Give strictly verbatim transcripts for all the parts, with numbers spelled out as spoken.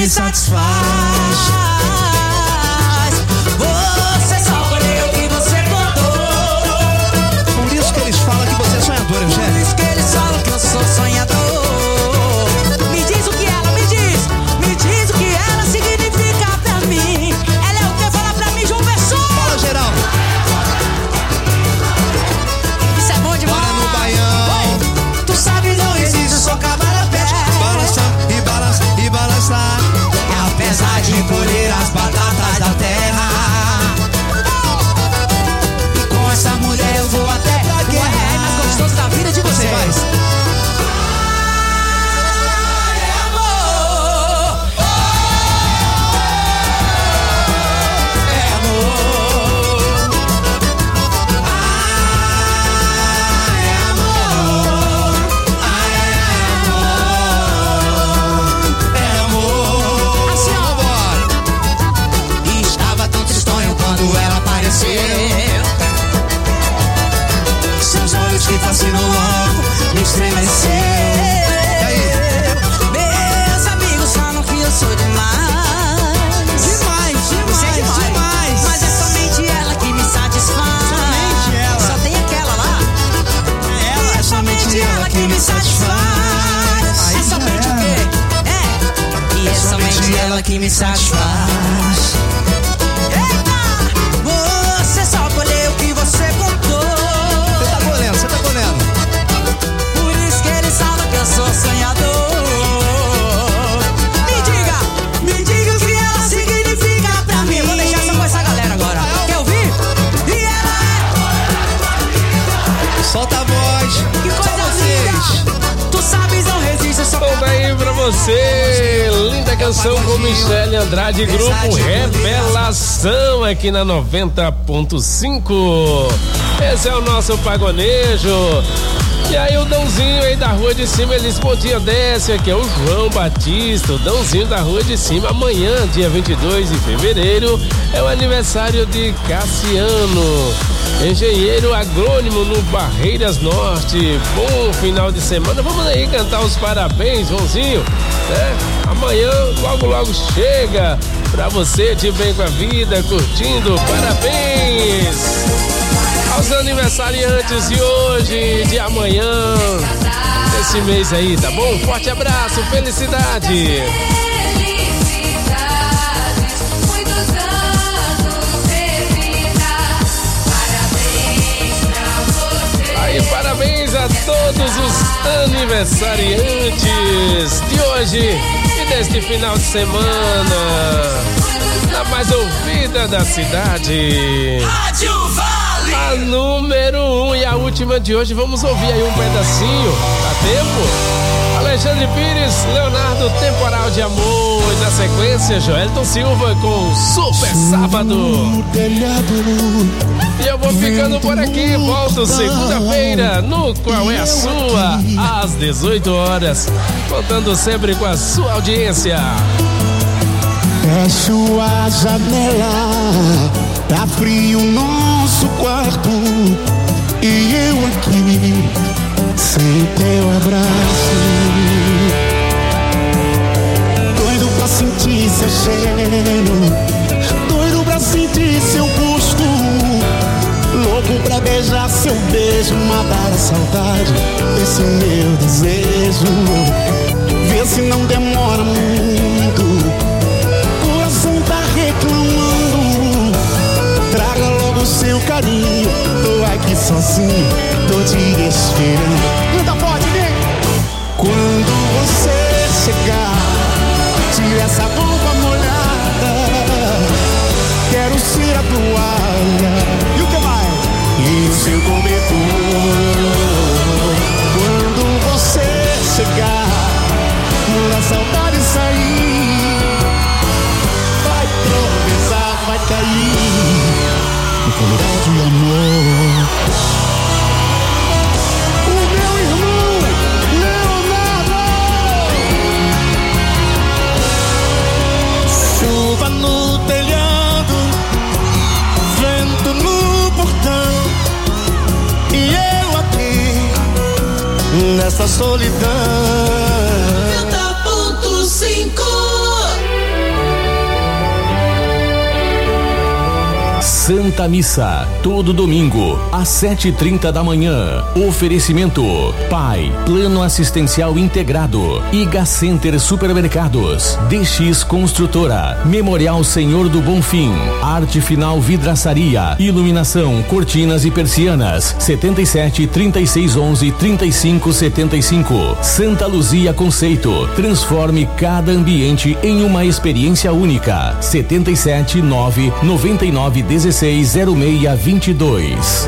me satisfaz. Você só colheu o que você plantou. Por isso que eles falam que você é sonhador, Eugênio. Por isso que eles falam que eu sou sonhador. Me diz o que ela, me diz, me diz o que ela significa pra mim. Ela é o que? Fala pra mim, João Pessoa. Fala, Geraldo. Isso é bom demais. Bora no Baião. Oi. Tu sabe, não existe, só cavalo a pé. Balançar e balançar e balançar. Apesar de colher as batatas da terra, e com essa mulher eu vou até a guerra. É mais gostoso da vida de vocês. Vai. Seus olhos que fascinam logo me estremeceu. Meus amigos falam que eu sou demais. Demais, demais, é demais. demais. Mas é somente ela que me satisfaz. Somente ela. Só tem aquela lá. Ela, é somente ela que me satisfaz. Aí É somente já o quê? É. E é somente ela que me satisfaz. Você só colheu o que você plantou. Você tá colhendo, você tá colhendo. Por isso que eles falam que eu sou sonhador. Me diga, me diga o que ela significa pra mim. Eu vou deixar essa com essa galera agora. Quer ouvir? E ela é. Solta a voz. Que Só coisa vocês. linda. Tu sabes, não resiste, eu sou. Solta aí pra você, linda canção com Michele Andrade, grupo Revelação, aqui na noventa ponto cinco. Esse é o nosso pagonejo. E aí o Dãozinho aí da Rua de Cima, ele disse, bom dia, desce, aqui é o João Batista, o Dãozinho da Rua de Cima. Amanhã, dia vinte e dois de fevereiro, é o aniversário de Cassiano, engenheiro agrônomo no Barreiras Norte. Bom final de semana, vamos aí cantar os parabéns, Joãozinho, né? Amanhã, logo logo chega pra você de bem com a vida, curtindo, parabéns aos aniversariantes de hoje, de amanhã, desse mês aí, tá bom? Forte abraço, felicidade! Aí, parabéns a todos os aniversariantes de hoje e deste final de semana, na mais ouvida da cidade. Rádio Vale! A número um e a última de hoje, vamos ouvir aí um pedacinho, dá tempo? Alexandre Pires, Leonardo, Temporal de Amor, e na sequência, Joelton Silva com Super Sábado. E eu vou ficando por aqui, volto segunda-feira no Qual é a Sua, às dezoito horas, contando sempre com a sua audiência. Fecho a janela, tá frio nosso quarto, e eu aqui, sem teu abraço, doido pra sentir seu cheiro, doido pra sentir seu gosto, louco pra beijar seu beijo, matar a saudade desse meu desejo. Vê se não demora muito, tá reclamando, traga logo o seu carinho, tô aqui sozinho, tô te esperando. Canta forte, vem! Quando você chegar, tira essa roupa molhada, quero ser a toalha, e o que mais? E o seu cobertor. Quando você chegar, a saudade sair, tropeçar, vai cair no coral de amor. O meu irmão Leonardo. Chuva no telhado, vento no portão, e eu aqui nessa solidão. noventa ponto cinco Santa Missa, todo domingo, às sete e trinta da manhã. Oferecimento: Pai, Plano Assistencial Integrado, Iga Center Supermercados, D X Construtora, Memorial Senhor do Bonfim, Arte Final Vidraçaria, Iluminação, Cortinas e Persianas, setenta e sete, trinta e seis, onze, trinta e cinco, setenta e cinco. Santa Luzia Conceito, transforme cada ambiente em uma experiência única. setenta e sete, nove, noventa e nove, dezesseis, zero seis, vinte e dois.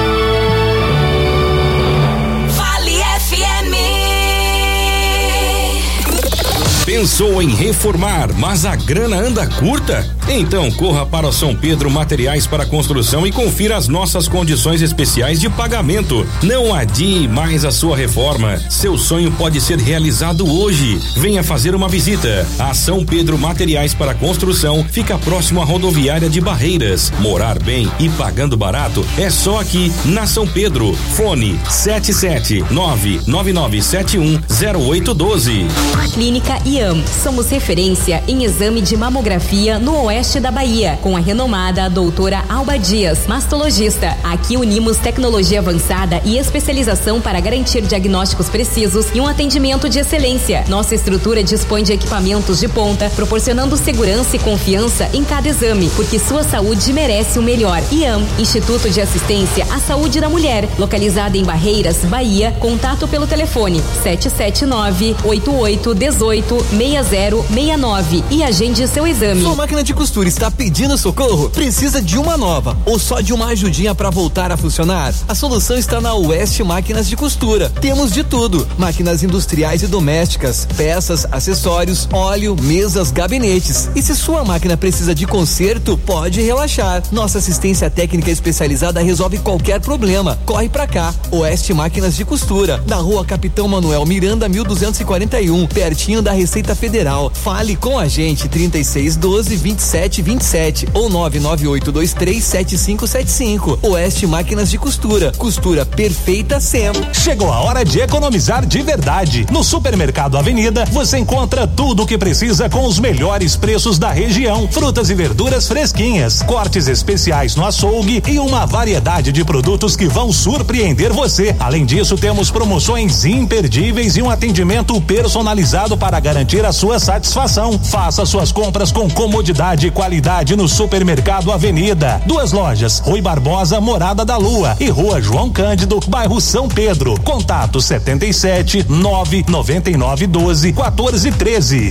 Pensou em reformar, mas a grana anda curta? Então corra para São Pedro Materiais para Construção e confira as nossas condições especiais de pagamento. Não adie mais a sua reforma. Seu sonho pode ser realizado hoje. Venha fazer uma visita. A São Pedro Materiais para Construção fica próximo à rodoviária de Barreiras. Morar bem e pagando barato é só aqui na São Pedro. Fone sete sete nove nove nove sete um zero oito um dois. Clínica I A M. Somos referência em exame de mamografia no oeste da Bahia, com a renomada doutora Alba Dias, mastologista. Aqui unimos tecnologia avançada e especialização para garantir diagnósticos precisos e um atendimento de excelência. Nossa estrutura dispõe de equipamentos de ponta, proporcionando segurança e confiança em cada exame, porque sua saúde merece o melhor. I A M, Instituto de Assistência à Saúde da Mulher, localizada em Barreiras, Bahia. Contato pelo telefone sete sete nove, oito oito um oito, seis zero seis nove e agende seu exame. Sua máquina de costura está pedindo socorro? Precisa de uma nova ou só de uma ajudinha para voltar a funcionar? A solução está na West Máquinas de Costura. Temos de tudo: máquinas industriais e domésticas, peças, acessórios, óleo, mesas, gabinetes. E se sua máquina precisa de conserto, pode relaxar. Nossa assistência técnica especializada resolve qualquer problema. Corre pra cá. West Máquinas de Costura, na Rua Capitão Manuel Miranda, mil duzentos e quarenta e um, pertinho da Receita Federal. Fale com a gente: trinta e seis, doze, vinte e sete, vinte e sete ou nove nove oito dois três sete cinco sete cinco. Oeste Máquinas de Costura, costura perfeita sempre. Chegou a hora de economizar de verdade. No Supermercado Avenida você encontra tudo o que precisa com os melhores preços da região. Frutas e verduras fresquinhas, cortes especiais no açougue e uma variedade de produtos que vão surpreender você. Além disso, temos promoções imperdíveis e um atendimento personalizado para garantir a sua satisfação. Faça suas compras com comodidade e qualidade no Supermercado Avenida. Duas lojas: Rui Barbosa, Morada da Lua, e Rua João Cândido, bairro São Pedro. Contato setenta e sete, nove, noventa e nove, doze, quatorze, treze.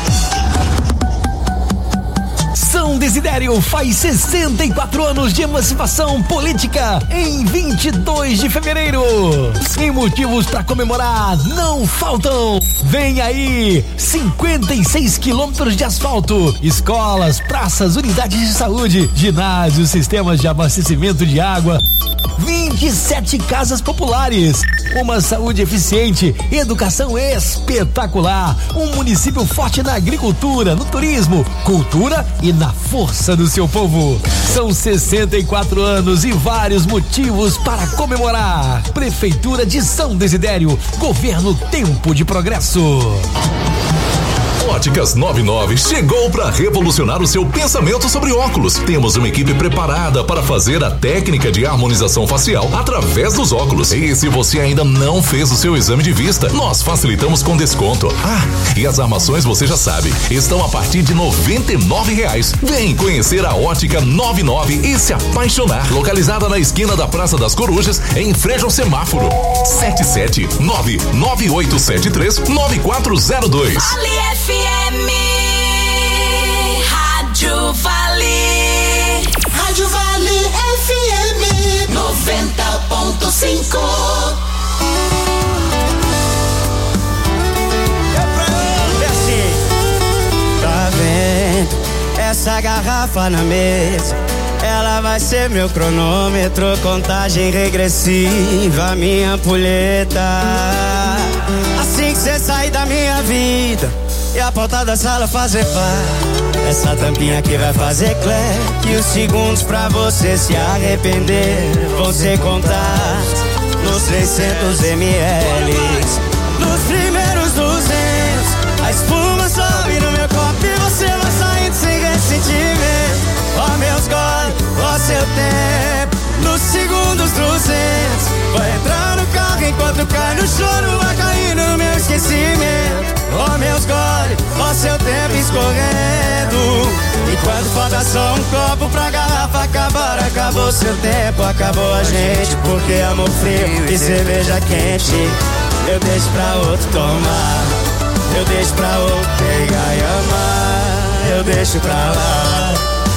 São Desidério faz sessenta e quatro anos de emancipação política em vinte e dois de fevereiro. E motivos para comemorar não faltam. Vem aí, cinquenta e seis quilômetros de asfalto, escolas, praças, unidades de saúde, ginásios, sistemas de abastecimento de água, vinte e sete casas populares, uma saúde eficiente, educação espetacular, um município forte na agricultura, no turismo, cultura e na força do seu povo. São sessenta e quatro anos e vários motivos para comemorar. Prefeitura de São Desidério, governo Tempo de Progresso. Óticas noventa e nove chegou para revolucionar o seu pensamento sobre óculos. Temos uma equipe preparada para fazer a técnica de harmonização facial através dos óculos. E se você ainda não fez o seu exame de vista, nós facilitamos com desconto. Ah, e as armações você já sabe, estão a partir de noventa e nove reais. Vem conhecer a Ótica noventa e nove e se apaixonar. Localizada na esquina da Praça das Corujas, em frente ao semáforo. sete sete nove nove oito sete três nove quatro zero dois. Vale F M, Rádio Vale, Rádio Vale F M noventa ponto cinco. Tá vendo essa garrafa na mesa? Ela vai ser meu cronômetro, contagem regressiva, minha ampulheta. Assim que cê sair da minha vida e a porta da sala fazer pá, essa tampinha aqui vai fazer clé, que os segundos pra você se arrepender vão ser contados nos trezentos mililitros. Nos primeiros duzentos, a espuma sobe no meu copo e você vai saindo sem ressentimento. Ó meus goles, você nos segundos duzentos. Vai entrar no carro enquanto cai no choro, vai cair no meu esquecimento. Ó meus gole, ó seu tempo escorrendo. Enquanto falta só um copo pra garrafa acabar, acabou seu tempo, acabou a gente. Porque amor frio e cerveja quente eu deixo pra outro tomar, eu deixo pra outro pegar e amar, eu deixo pra lá.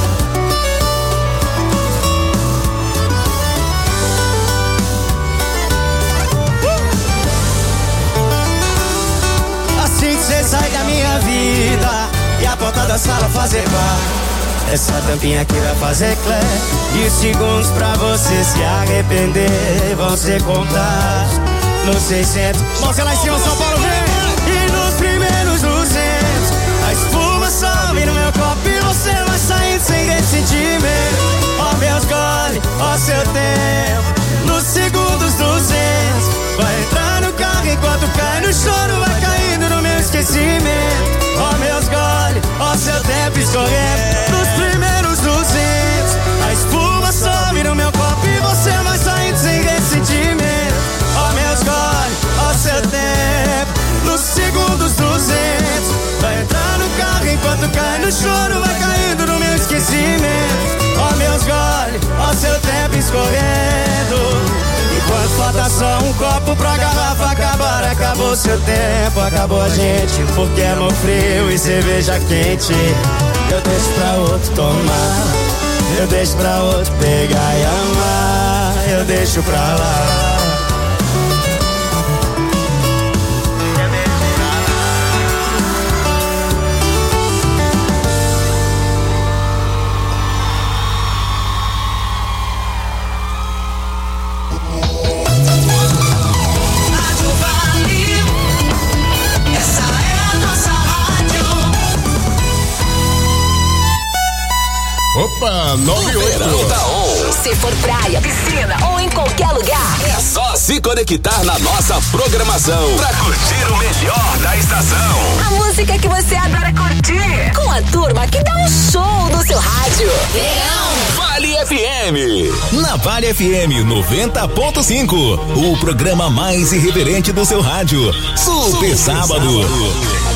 Assim que cê sai da minha vida e a porta da sala fazer bar, essa tampinha aqui vai fazer clé. E os segundos pra você se arrepender vão ser contados nos seiscentos. Mãos lá em cima, São Paulo, vem! E nos primeiros duzentos a espuma sobe no meu copo e você vai saindo sem ressentimento. Ó meus gole, ó seu tempo. Nos segundos duzentos vai entrar no carro enquanto cai no choro, vai caindo no meu esquecimento. Ó meus gole, ó seu tempo escorrendo. Nos primeiros duzentos a espuma sobe no meu copo e você vai saindo sem ressentimento. Ó meus gole, ó seu tempo. Nos segundos duzentos vai entrar no carro enquanto cai no choro, vai caindo no meu esquecimento. Ó meus gole, ó seu tempo escorrendo. Enquanto falta só um copo pra garrafa acabar, acabou seu tempo, acabou a gente. Porque amor frio e cerveja quente eu deixo pra outro tomar, eu deixo pra outro pegar e amar, eu deixo pra lá. Opa, nove e oito. Se for praia, piscina ou em qualquer lugar, é só se conectar na nossa programação pra curtir o melhor da estação. A música que você adora curtir, com a turma que dá um show no seu rádio. Verão Vale F M. Na Vale F M noventa ponto cinco, o programa mais irreverente do seu rádio. Super, Super Sábado. Sábado.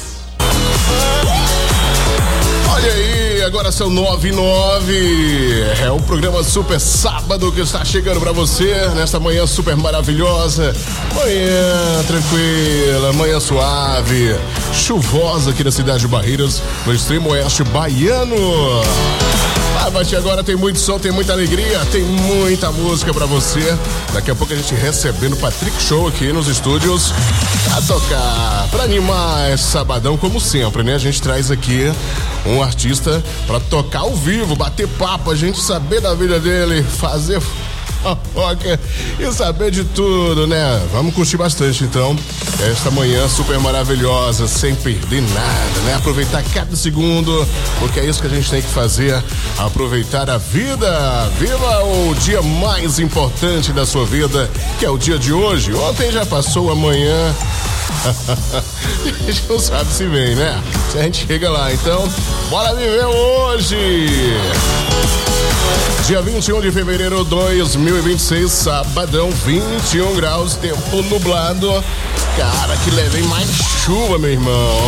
Olha aí, agora são nove e nove. É o programa Super Sábado que está chegando pra você nesta manhã super maravilhosa. Manhã tranquila, manhã suave, chuvosa aqui na cidade de Barreiras, no extremo oeste baiano. Ah, mas agora tem muito som, tem muita alegria, tem muita música pra você. Daqui a pouco a gente recebendo o Patrick Show aqui nos estúdios pra tocar, pra animar esse sabadão, como sempre, né? A gente traz aqui um artista pra tocar ao vivo, bater papo, a gente saber da vida dele, fazer fofoca e saber de tudo, né? Vamos curtir bastante, então, esta manhã super maravilhosa, sem perder nada, né? Aproveitar cada segundo, porque é isso que a gente tem que fazer, aproveitar a vida. Viva o dia mais importante da sua vida, que é o dia de hoje. Ontem já passou, amanhã a gente não sabe se vem, né? Se a gente chega lá, então, bora viver hoje! Dia vinte e um de fevereiro de dois mil e vinte e seis, sabadão, vinte e um graus, tempo nublado. Cara, que levei mais chuva, meu irmão.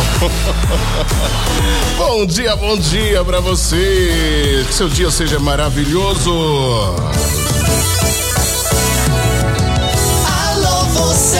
Bom dia, bom dia pra você. Que seu dia seja maravilhoso. Alô, você.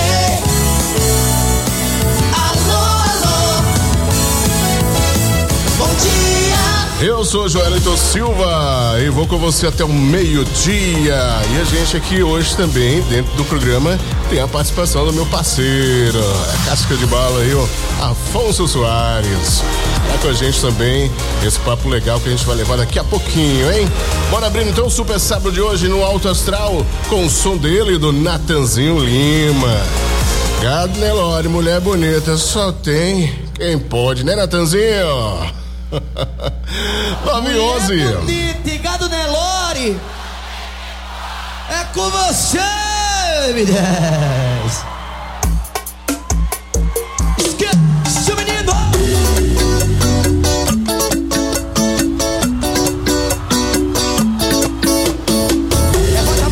Eu sou Joelito Silva e vou com você até o meio-dia. E a gente aqui hoje também, dentro do programa, tem a participação do meu parceiro, a casca de bala aí, ó, Afonso Soares. Tá com a gente também, esse papo legal que a gente vai levar daqui a pouquinho, hein? Bora abrir então o Super Sábado de hoje no Alto Astral, com o som dele, do Natanzinho Lima. Gado Nelore, mulher bonita, só tem quem pode, né, Natanzinho? nove e onze. Bonita, Gado Nelore. É com você, me dez. Esquece, menino. É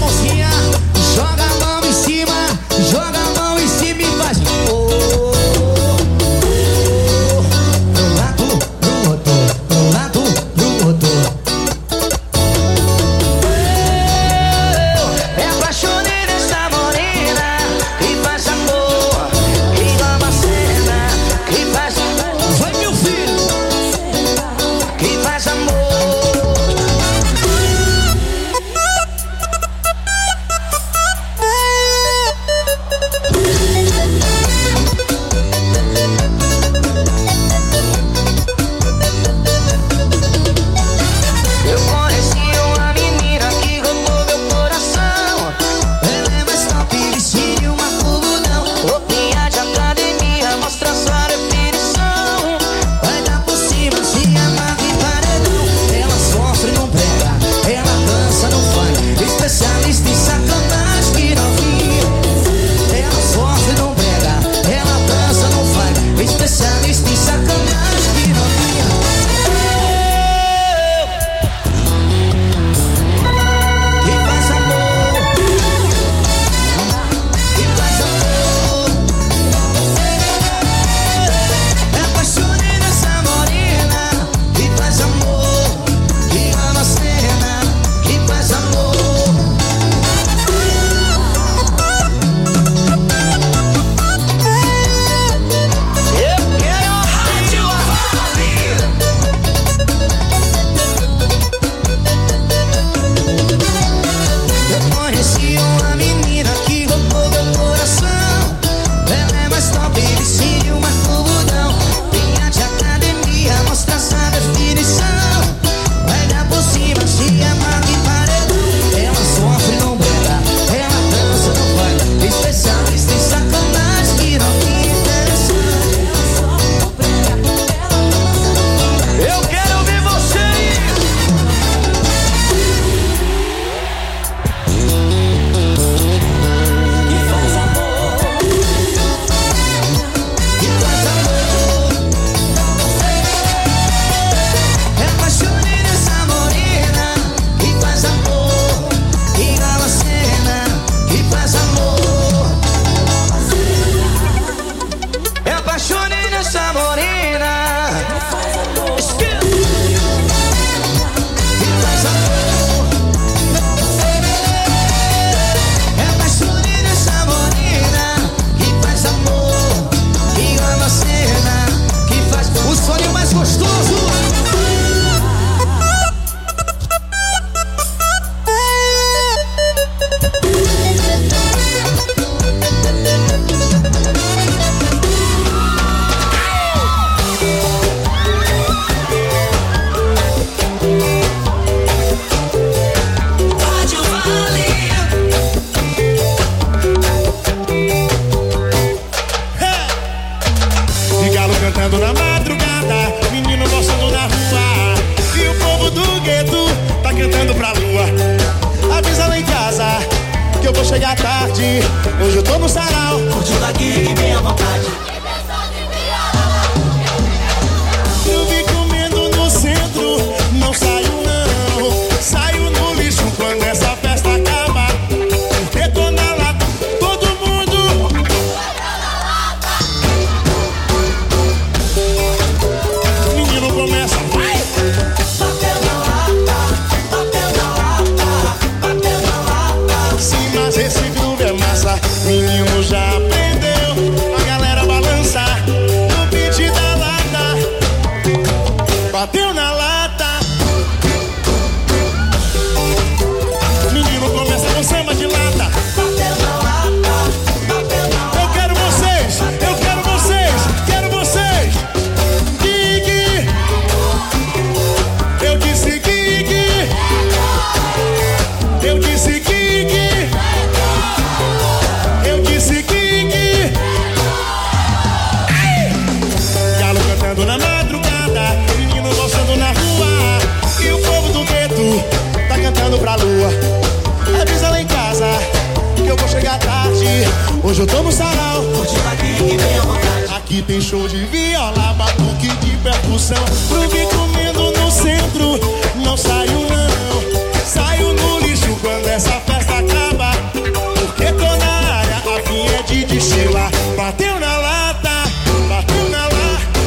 sarau. Aqui tem show de viola, batuque de percussão. Groove comendo no centro, não saio não. Saio no lixo quando essa festa acaba, porque tô na área, a fim é de destilar. Bateu na lata, bateu na lata.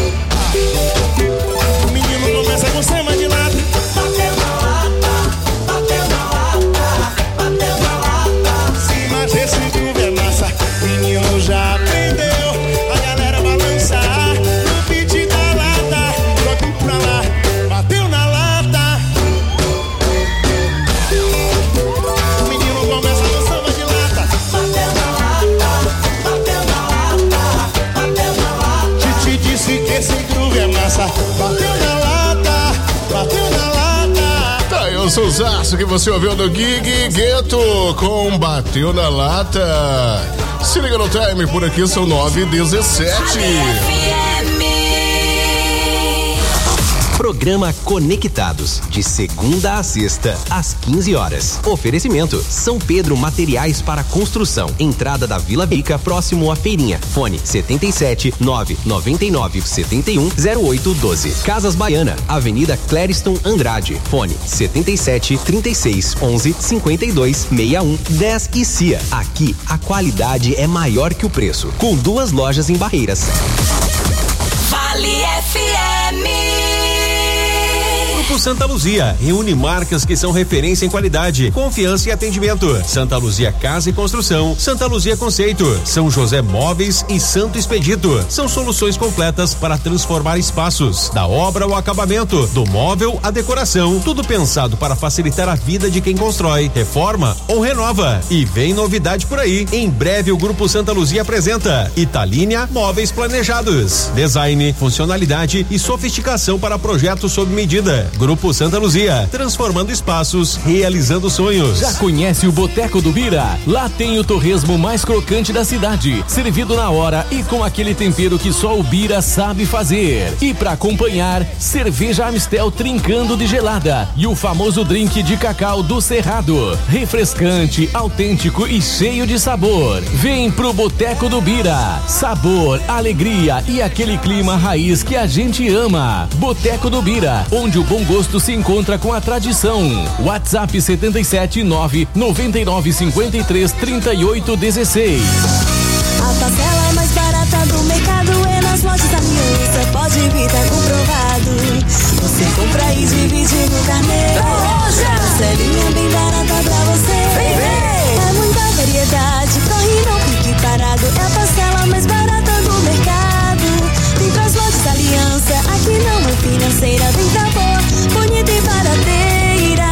O menino começa com sema de lata. Bateu na lata, bateu na lata, bateu na lata. Se mais esse groove é massa, o menino já aprendeu. A galera balançar no beat da lata. Joga pra lá, bateu na lata. O menino começa com samba de lata. Bateu na lata, bateu na lata, bateu na lata. Titi disse que esse groove é massa. Bateu na lata, bateu na lata. Tá aí o sonsaço que você ouviu do Gig Gueto com Bateu na Lata. Se liga no time, por aqui são nove e dezessete. Programa Conectados, de segunda a sexta, às quinze horas. Oferecimento: São Pedro Materiais para Construção. Entrada da Vila Bica, próximo à Feirinha. Fone setenta e sete, nove noventa e nove, setenta e um, zero oito doze. Casas Baiana, Avenida Clériston Andrade. Fone setenta e sete, trinta e seis, onze, cinquenta e dois, sessenta e um, dez e C I A. Aqui, a qualidade é maior que o preço. Com duas lojas em Barreiras. Vale F M. Grupo Santa Luzia reúne marcas que são referência em qualidade, confiança e atendimento. Santa Luzia Casa e Construção, Santa Luzia Conceito, São José Móveis e Santo Expedito. São soluções completas para transformar espaços, da obra ao acabamento, do móvel à decoração, tudo pensado para facilitar a vida de quem constrói, reforma ou renova. E vem novidade por aí. Em breve o Grupo Santa Luzia apresenta Italínia Móveis Planejados, design, funcionalidade e sofisticação para projetos sob medida. Grupo Santa Luzia, transformando espaços, realizando sonhos. Já conhece o Boteco do Bira? Lá tem o torresmo mais crocante da cidade, servido na hora e com aquele tempero que só o Bira sabe fazer. E para acompanhar, cerveja Amistel trincando de gelada e o famoso drink de cacau do Cerrado, refrescante, autêntico e cheio de sabor. Vem pro Boteco do Bira, sabor, alegria e aquele clima raiz que a gente ama. Boteco do Bira, onde o bom gosto se encontra com a tradição. WhatsApp setenta e sete, nove noventa e nove, cinquenta e três, trinta e oito, dezesseis. A parcela mais barata do mercado é nas lojas Aliança. Pode vir, tá comprovado. Você compra e divide no carnê. Parcelinha bem barata pra você. Vem, vem. É muita variedade, corre não fique parado. É a parcela mais barata do mercado. Vem pras lojas Aliança, aqui não é financeira. Vem pra boa, bonita e barateira.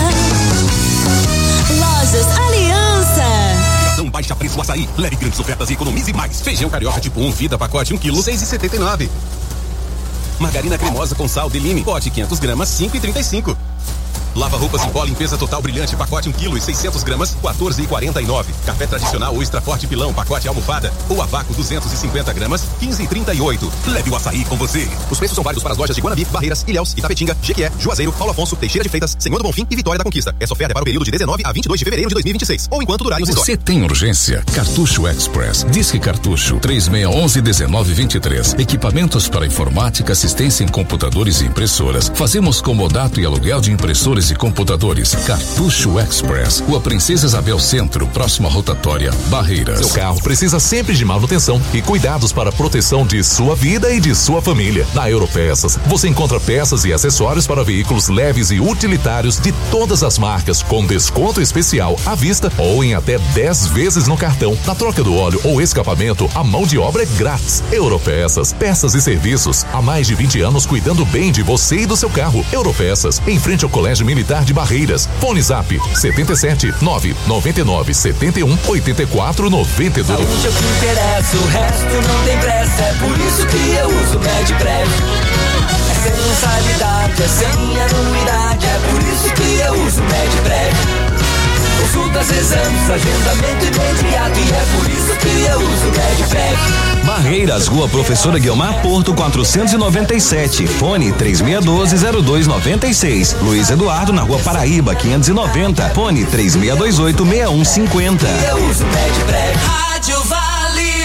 Lojas Aliança. Não baixa preço açaí, leve grandes ofertas e economize mais. Feijão carioca tipo um, vida pacote um quilo, seis e setenta e nove. Margarina cremosa com sal de lime, pote quinhentas gramas, cinco e trinta e cinco. Lava roupas em pó, limpeza total brilhante, pacote um quilo e seiscentas gramas, quatorze e quarenta e nove. Café tradicional ou extra forte pilão, pacote almofada ou a vácuo duzentas e cinquenta gramas, quinze e trinta e oito. Leve o açaí com você. Os preços são válidos para as lojas de Guanambi, Barreiras, Ilhéus, Itapetinga, Jequié, Juazeiro, Paulo Afonso, Teixeira de Freitas, Senhor do Bonfim e Vitória da Conquista. Essa oferta é para o período de dezenove a vinte e dois de fevereiro de dois mil e vinte e seis, ou enquanto durarem os estoques. Você tem urgência? Cartucho Express. Disque Cartucho três seis um um, um nove dois três. Equipamentos para informática, assistência em computadores e impressoras. Fazemos comodato e aluguel de impressoras e computadores. Cartucho Express, Rua Princesa Isabel Centro, próxima rotatória, Barreiras. Seu carro precisa sempre de manutenção e cuidados para a proteção de sua vida e de sua família. Na Europeças, você encontra peças e acessórios para veículos leves e utilitários de todas as marcas, com desconto especial à vista ou em até dez vezes no cartão. Na troca do óleo ou escapamento, a mão de obra é grátis. Europeças, peças e serviços. Há mais de vinte anos cuidando bem de você e do seu carro. Europeças, em frente ao Colégio Militar de Barreiras. Fone Zap setenta e sete, nove noventa e nove, setenta e um, oitenta e quatro, noventa e dois. Saúde é o que interessa, o resto não tem pressa. É por isso que eu uso Medprev. É sem mensalidade, é sem anuidade. É por isso que eu uso Medprev. Consultas, exames, agendamento imediato. E é por isso que eu uso Medprev. Barreiras, Rua Professora Guilmar Porto, quatrocentos e noventa e sete. Fone três seis um dois, zero dois nove seis. Luiz Eduardo, na Rua Paraíba, quinhentos e noventa. Fone três seis dois oito, seis um cinquenta. Eu uso Medprev. Rádio Vale.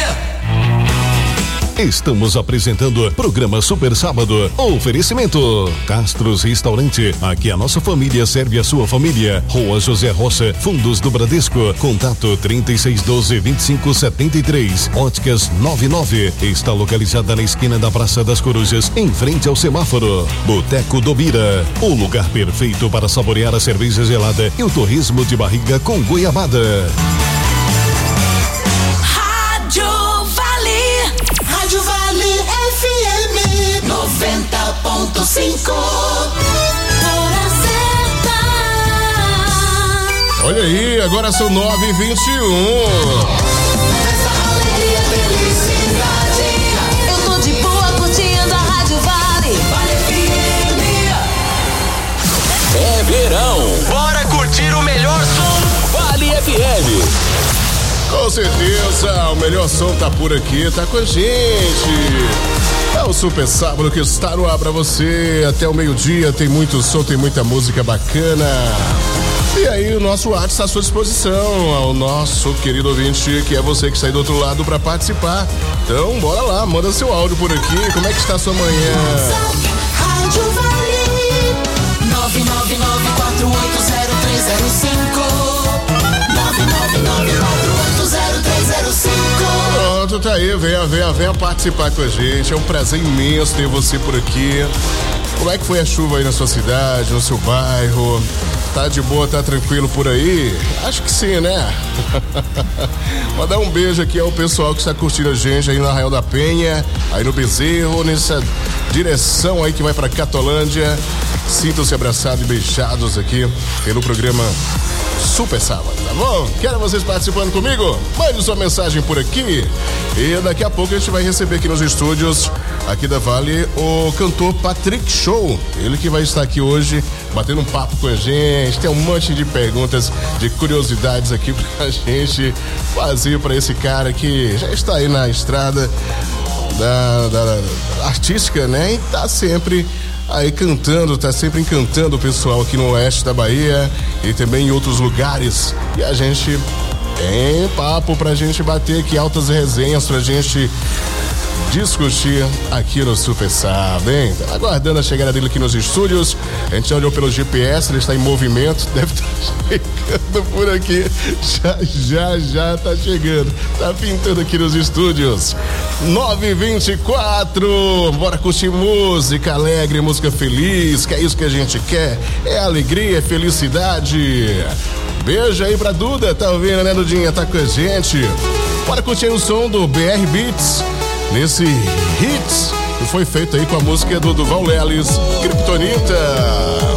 Estamos apresentando programa Super Sábado. Oferecimento Castros Restaurante. Aqui a nossa família serve a sua família. Rua José Rocha, Fundos do Bradesco. Contato trinta e seis doze, vinte e cinco setenta e três. Óticas noventa e nove. Está localizada na esquina da Praça das Corujas, em frente ao semáforo. Boteco do Bira. O lugar perfeito para saborear a cerveja gelada e o torresmo de barriga com goiabada. Rádio Vale. Rádio Vale F M noventa ponto cinco. Olha aí, agora são nove e vinte e um. Eu tô de boa curtindo a Rádio Vale. Vale F M. É verão. Bora curtir o melhor som. Vale F M. Com certeza, o melhor som tá por aqui, tá com a gente. É o Super Sábado que está no ar pra você. Até o meio-dia tem muito som, tem muita música bacana. E aí o nosso WhatsApp está à sua disposição, ao nosso querido ouvinte, que é você que está aí do outro lado para participar. Então, bora lá, manda seu áudio por aqui. Como é que está a sua manhã? Rádio Vale nove nove nove quatro oito zero três zero cinco nove nove nove quatro oito zero três zero cinco. Pronto, tá aí, venha, venha, venha participar com a gente. É um prazer imenso ter você por aqui. Como é que foi a chuva aí na sua cidade, no seu bairro? Tá de boa, tá tranquilo por aí? Acho que sim, né? Mandar um beijo aqui ao pessoal que está curtindo a gente aí no Arraial da Penha, aí no Bezerro, nessa direção aí que vai pra Catolândia. Sintam-se abraçados e beijados aqui pelo programa Super Sábado, tá bom? Quero vocês participando comigo? Mande sua mensagem por aqui e daqui a pouco a gente vai receber aqui nos estúdios aqui da Vale o cantor Patrick Show, ele que vai estar aqui hoje batendo um papo com a gente. Tem um monte de perguntas, de curiosidades aqui pra gente fazer pra esse cara que já está aí na estrada da, da, da artística, né? E tá sempre aí cantando, tá sempre encantando o pessoal aqui no oeste da Bahia e também em outros lugares. E a gente tem papo pra gente bater aqui, altas resenhas pra gente discutir aqui no Super Sábado, hein? Aguardando a chegada dele aqui nos estúdios. A gente já olhou pelo G P S, ele está em movimento, deve estar chegando por aqui. Já, já, já tá chegando. Tá pintando aqui nos estúdios. nove e vinte e quatro. Bora curtir música alegre, música feliz, que é isso que a gente quer. É alegria, é felicidade. Beijo aí pra Duda, tá ouvindo, né, Dudinha? Tá com a gente. Bora curtir o som do B R Beats. Nesse Hits, que foi feito aí com a música do Duval Lelis, Kryptonita.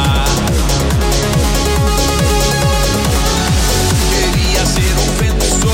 Queria ser um vento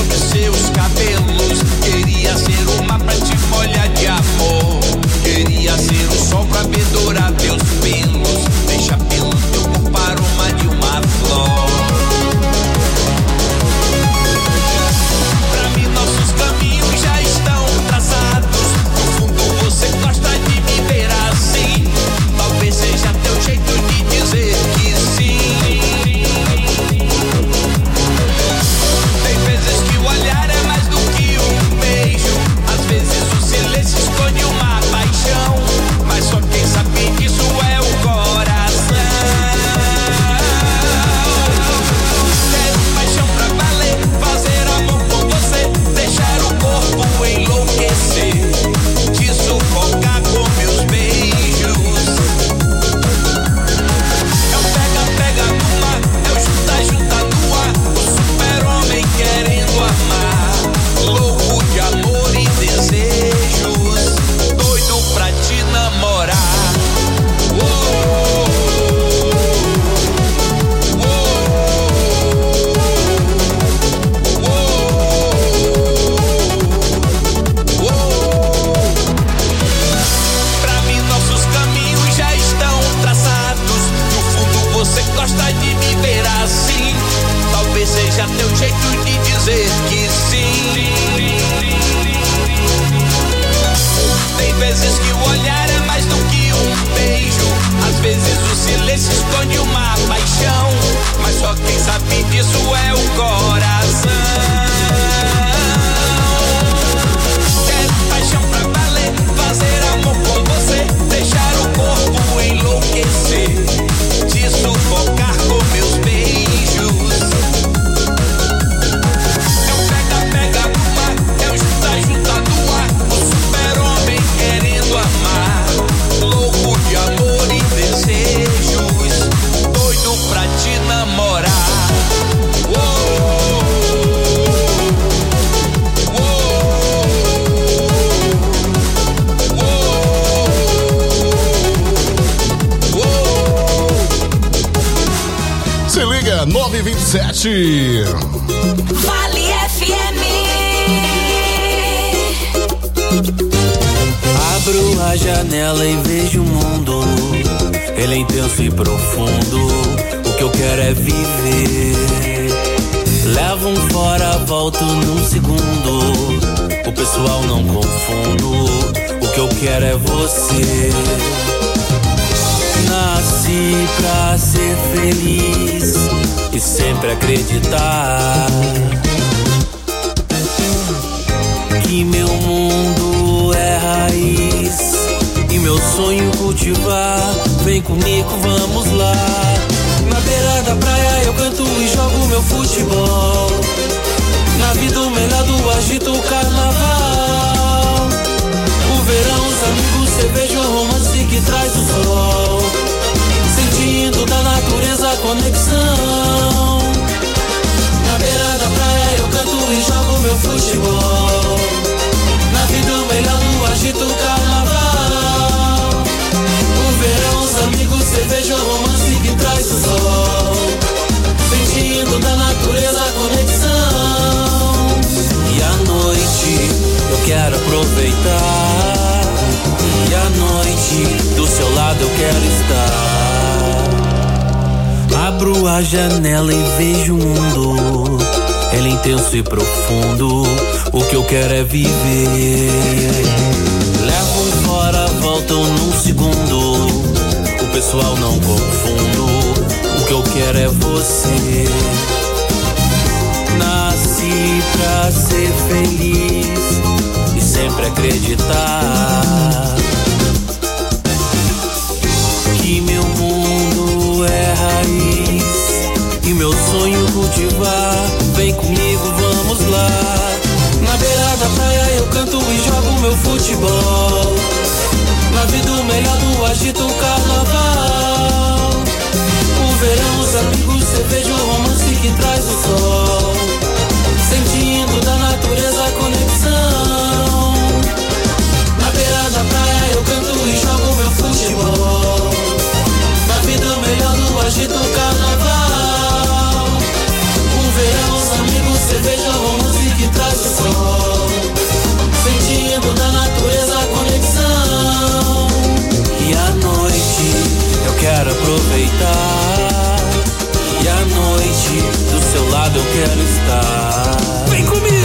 no silêncio esconde uma paixão, mas só quem sabe disso é o coração. Quero paixão pra valer, fazer amor com você, deixar o corpo enlouquecer, te sufocar com meus beijos. É um pega-pega do mar, é um junta-junta do ar, o super-homem querendo amar, louco de amor e desejos, doido pra te namorar. Se liga, nove e vinte e sete. Vale F M. Abro a janela e vejo o mundo, ele é intenso e profundo, o que eu quero é viver. Levo um fora, volto num segundo, o pessoal não confundo, o que eu quero é você. Nasci pra ser feliz e sempre acreditar que meu mundo é raiz e meu sonho cultivar. Vem comigo, vamos lá. Na beira da praia eu canto e jogo meu futebol. Na vida o melhor do agito o carnaval. O verão, os amigos, cerveja, o romance que traz o sol. Sentindo da natureza a conexão. Na beira da praia eu canto e jogo meu futebol. Na vida o melhor do agito o carnaval. O verão, os amigos, cerveja, o romance que traz o sol. Sentindo da natureza a conexão. E à noite eu quero aproveitar. E à noite do seu lado eu quero estar. Abro a janela e vejo o mundo, ele é intenso e profundo, o que eu quero é viver. Levo fora, volto num segundo, o pessoal não confundo, o que eu quero é você. Nasci pra ser feliz e sempre acreditar que meu mundo é raiz e meu sonho cultivar. Vem comigo, vamos lá. Na beira da praia eu canto e jogo meu futebol. Na vida o melhor do agito o carnaval. O verão, os amigos, cerveja, o romance que traz o sol. Sentindo da natureza a conexão. Na beira da praia eu canto e jogo meu futebol. Na vida o melhor do agito o carnaval. O verão, os amigos, cerveja, romance que traz o sol. Sentindo da natureza a conexão. E à noite eu quero aproveitar. E à noite do seu lado eu quero estar. Vem comigo!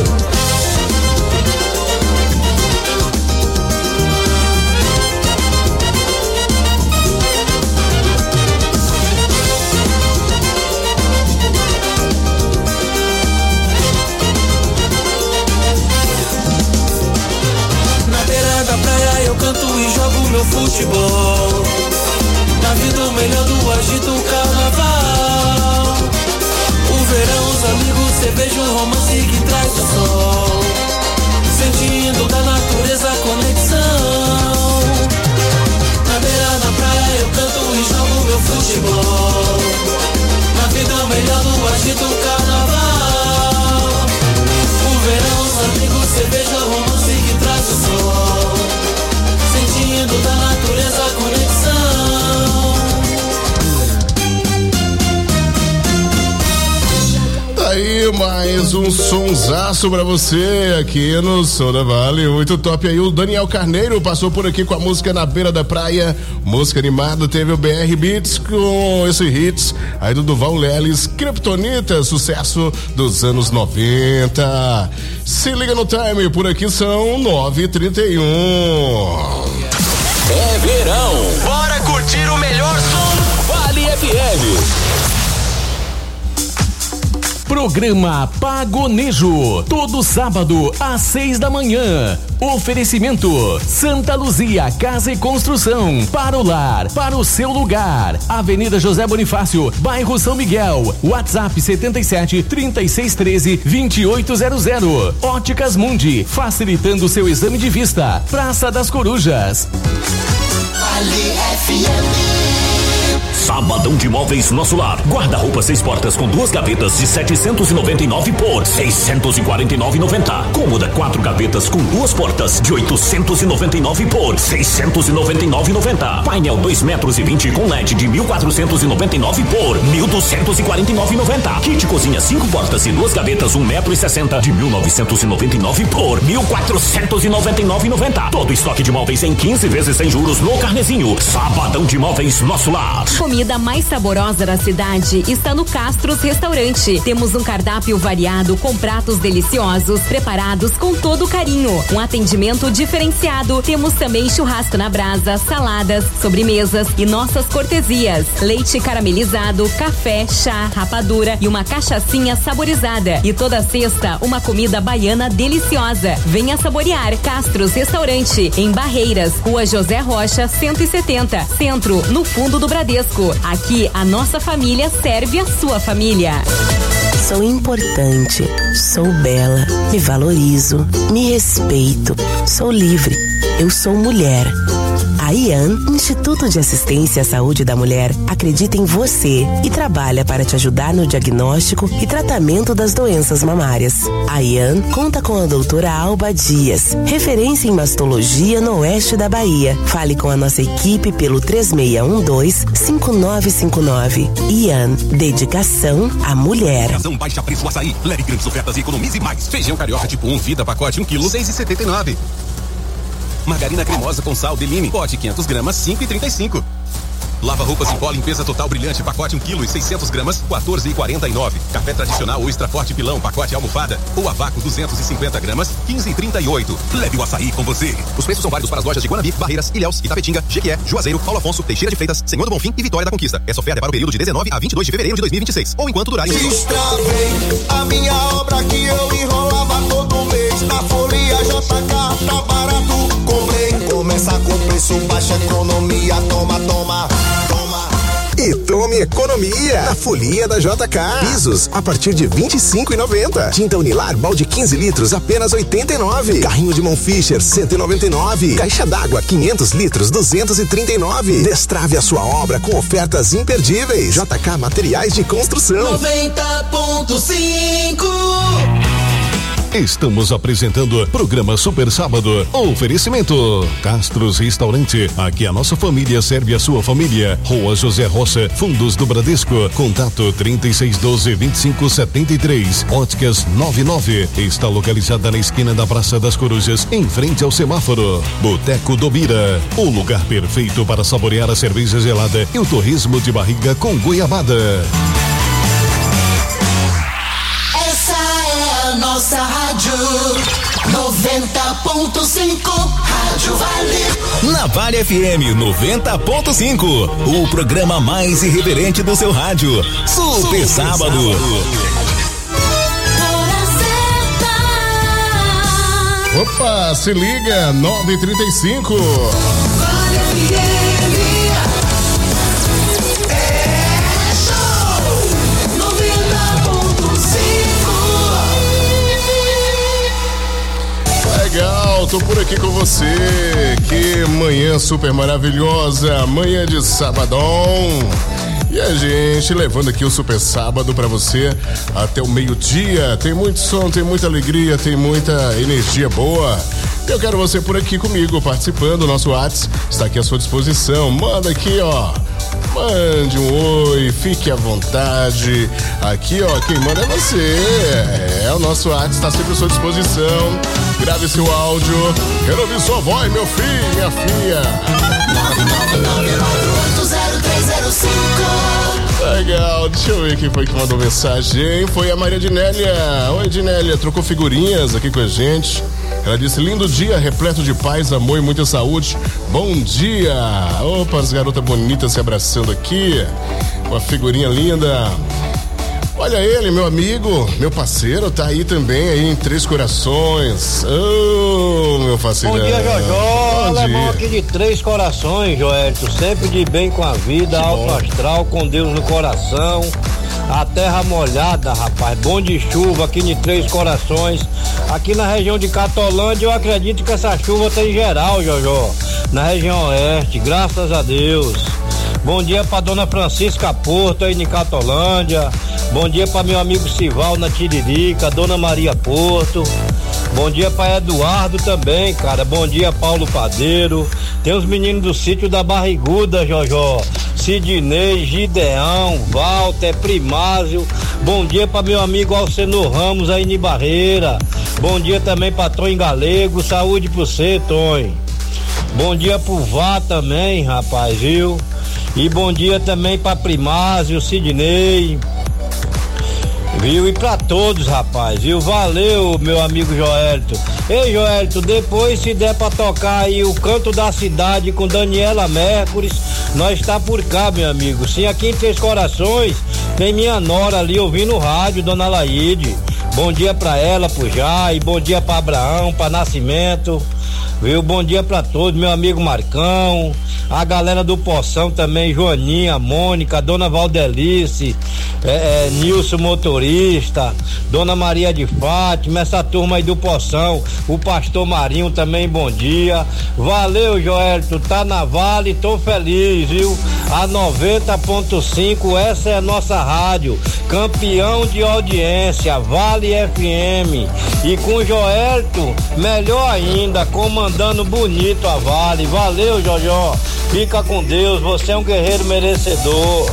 Na beira da praia eu canto e jogo meu futebol. Na vida o melhor do agito o carnaval. O verão, os amigos, cerveja, o romance que traz o sol. Sentindo da natureza a conexão. Na beira da praia eu canto e jogo meu futebol. Na vida o melhor do agito o carnaval. O verão, os amigos, cerveja, o romance que traz o sol. Sentindo da natureza a conexão. Tá aí mais um sonsaço pra você aqui no Som da Vale, muito top aí. O Daniel Carneiro passou por aqui com a música Na Beira da Praia, música animada. Teve o B R Beats com esse hits aí do Duval Lelis, Kryptonita, sucesso dos anos noventa. Se liga no time, por aqui são nove e trinta e um. É verão, bora curtir o melhor som F M. Programa Pagonejo, todo sábado às seis da manhã. Oferecimento Santa Luzia Casa e Construção, para o lar, para o seu lugar. Avenida José Bonifácio, bairro São Miguel. WhatsApp setenta e sete, trinta e seis, treze, vinte e oito zero zero. Óticas Mundi, facilitando seu exame de vista. Praça das Corujas. Ali F M. Sabadão de Móveis Nosso Lar. Guarda-roupa seis portas com duas gavetas de setecentos e noventa e nove por seiscentos e quarenta e nove e noventa. Cômoda quatro gavetas com duas portas de oitocentos e noventa e nove por seiscentos e noventa e nove e noventa. Painel dois metros e vinte com L E D de mil quatrocentos e noventa e nove por mil duzentos e quarenta e nove e noventa. Kit cozinha cinco portas e duas gavetas um metro e sessenta de mil novecentos e noventa e nove por mil quatrocentos e noventa e nove e noventa. Todo estoque de móveis em quinze vezes sem juros no Carnezinho. Sabadão de Móveis Nosso Lar. Comida mais saborosa da cidade está no Castros Restaurante. Temos um cardápio variado com pratos deliciosos, preparados com todo carinho. Um atendimento diferenciado. Temos também churrasco na brasa, saladas, sobremesas e nossas cortesias. Leite caramelizado, café, chá, rapadura e uma cachaçinha saborizada. E toda sexta, uma comida baiana deliciosa. Venha saborear. Castros Restaurante, em Barreiras, Rua José Rocha, cento e setenta, Centro, no fundo do Bradesco. Aqui a nossa família serve a sua família. Sou importante, sou bela, me valorizo, me respeito, sou livre, eu sou mulher. A IAN, Instituto de Assistência à Saúde da Mulher, acredita em você e trabalha para te ajudar no diagnóstico e tratamento das doenças mamárias. A IAN conta com a doutora Alba Dias, referência em mastologia no oeste da Bahia. Fale com a nossa equipe pelo três seis um dois, cinco nove cinco nove. IAN, dedicação à mulher. Razão baixa preço açaí, leve grandes ofertas e economize mais. Feijão carioca tipo um, vida pacote um quilo, seis e setenta e nove. Margarina cremosa com sal de lime, pote quinhentas gramas, cinco e trinta e cinco. Lava roupas em pó, limpeza total brilhante, pacote um quilo e seiscentas gramas, quatorze e quarenta e nove. Café tradicional ou extra forte pilão, pacote almofada ou a vácuo duzentas e cinquenta gramas, quinze e trinta e oito. Leve o açaí com você. Os preços são válidos para as lojas de Guanabi, Barreiras, Ilhéus, Itapetinga, Jequié, Juazeiro, Paulo Afonso, Teixeira de Freitas, Senhor do Bonfim e Vitória da Conquista. Essa oferta é para o período de dezenove a vinte e dois de fevereiro de dois mil e vinte e seis ou enquanto durarem os estoques. Destravei a minha obra que eu enrolava todo mês. Na Folia J K tá barato, comprei. Começa com preço baixo, economia, toma, toma, toma. E tome economia na Folia da J K. Pisos a partir de vinte e cinco reais e noventa centavos. Tinta Unilar balde quinze litros apenas oitenta e nove reais. Carrinho de mão Fischer cento e noventa e nove reais. Caixa d'água quinhentos litros duzentos e trinta e nove reais. Destrave a sua obra com ofertas imperdíveis. J K Materiais de Construção. noventa ponto cinco. Estamos apresentando programa Super Sábado. Oferecimento Castros Restaurante. Aqui a nossa família serve a sua família. Rua José Rocha, Fundos do Bradesco. Contato trinta e seis doze, vinte e cinco setenta e três. Óticas noventa e nove. Está localizada na esquina da Praça das Corujas, em frente ao semáforo. Boteco do Bira. O lugar perfeito para saborear a cerveja gelada e o torresmo de barriga com goiabada. Nossa rádio noventa ponto cinco, Rádio Vale. Na Vale F M noventa ponto cinco, o programa mais irreverente do seu rádio. Super, Super Sábado. Sábado. Opa, se liga, nove e trinta e cinco. Vale F M. É show noventa ponto cinco. Legal, tô por aqui com você. Que manhã super maravilhosa, manhã de sabadão. E a gente levando aqui o Super Sábado pra você até o meio-dia. Tem muito som, tem muita alegria, tem muita energia boa. Eu quero você por aqui comigo, participando. O nosso WhatsApp está aqui à sua disposição. Manda aqui, ó. Mande um oi, fique à vontade. Aqui, ó, quem manda é você. É, o nosso WhatsApp está sempre à sua disposição. Grave seu áudio. Quero ouvir sua voz, meu filho, minha filha. nove nove nove nove oito zero três zero cinco. Legal, Oh, deixa eu ver quem foi que mandou mensagem. Foi a Maria Ednélia. Oi, Ednélia, trocou figurinhas aqui com a gente. Ela disse: lindo dia, repleto de paz, amor e muita saúde. Bom dia. Opa, as garotas bonitas se abraçando aqui. Uma figurinha linda. Olha ele, meu amigo, meu parceiro, tá aí também, aí em Três Corações. Oh, meu parceiro. Bom dia, Jojó. Alemão aqui de Três Corações, Joelito. Sempre de bem com a vida, alto astral, com Deus no coração. A terra molhada, rapaz. Bom de chuva aqui de Três Corações. Aqui na região de Catolândia, eu acredito que essa chuva tem geral, Jojó. Na região oeste, graças a Deus. Bom dia pra dona Francisca Porto aí em Catolândia. Bom dia para meu amigo Sival na Tiririca, Dona Maria Porto. Bom dia para Eduardo também, cara. Bom dia, Paulo Padeiro. Tem os meninos do sítio da Barriguda, Jojó. Sidney, Gideão, Walter, Primásio. Bom dia para meu amigo Alcenor Ramos aí em Barreira. Bom dia também para Tonho Galego. Saúde pro você, Tonho. Bom dia pro Vá também, rapaz, viu? E bom dia também para Primásio, Sidney. Viu? E pra todos, rapaz, viu? Valeu, meu amigo Joelito. Ei, Joelito, depois se der pra tocar aí o Canto da Cidade com Daniela Mercury, nós tá por cá, meu amigo. Sim, aqui em Três Corações tem minha nora ali ouvindo o rádio, Dona Laide. Bom dia pra ela, pro Jai, bom dia pra Abraão, pra Nascimento. Viu? Bom dia pra todos, meu amigo Marcão, a galera do Poção também, Joaninha, Mônica, Dona Valdelice, é, é, Nilson Motorista, Dona Maria de Fátima, essa turma aí do Poção, o Pastor Marinho também, bom dia. Valeu, Joel, tu tá na Vale, tô feliz, viu? A noventa ponto cinco, essa é a nossa rádio, campeão de audiência, Vale F M. E com o Joelito, melhor ainda, comandando bonito a Vale. Valeu, Jojó. Fica com Deus, você é um guerreiro merecedor.